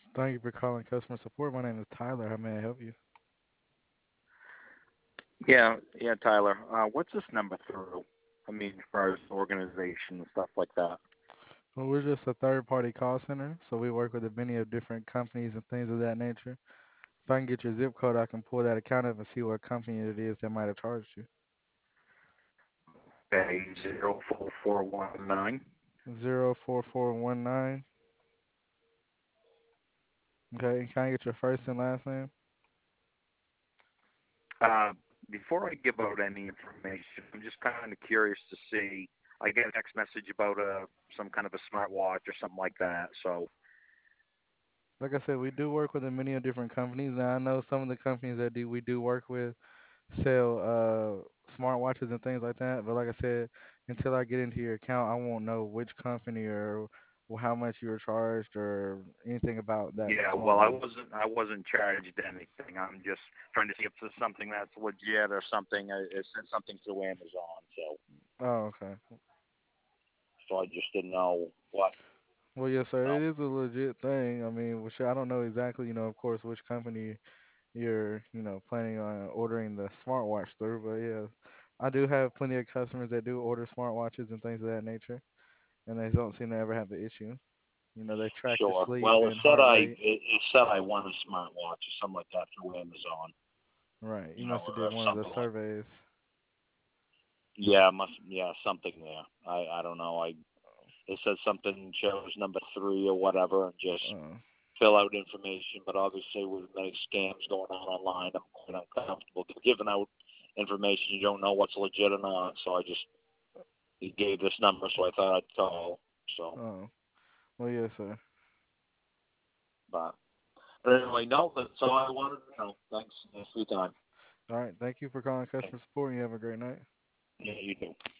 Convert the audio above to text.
Thank you for calling customer support. My name is Tyler. How may I help you? Yeah, Tyler. What's this number through? I mean, as far as organization and stuff like that. Well, we're just a third-party call center, so we work with many of different companies and things of that nature. If I can get your zip code, I can pull that account up and see what company it is that might have charged you. Okay, 04419. 04419. Okay, can I get your first and last name? Uh, Before I give out any information, I'm just kind of curious to see. I get a text message about some kind of a smartwatch or something like that. So Like I said, we do work with many of different companies. Now, I know some of the companies that we do work with sell smartwatches and things like that. But like I said, until I get into your account, I won't know which company or how much you were charged or anything about that yeah, well, I smartwatch. wasn't charged anything. I'm just trying to see if it's something that's legit or something. It said something through Amazon, Oh, okay. so I just didn't know what. Well, yes, sir. No, It is a legit thing. I mean, well, sure, I don't know exactly, of course, which company you're, planning on ordering the smartwatch through, but yeah, I do have plenty of customers that do order smartwatches and things of that nature, and they don't seem to ever have the issue. They track your sure. sleep Well, and heart rate. it said I won a smartwatch or something like that through Amazon, Right. You must have did or one of the something like. surveys. Something there. I don't know. It says something shows number three or whatever, and just Uh, fill out information. But obviously, with many scams going on online, I'm quite uncomfortable giving out information you don't know what's legit or not. So I just he gave this number, so I thought I'd call. So, oh, well, yes, sir. but anyway, no, that's all I wanted to know. Thanks for your time. All right. Thank you for calling customer support. You have a great night. Yeah, you do.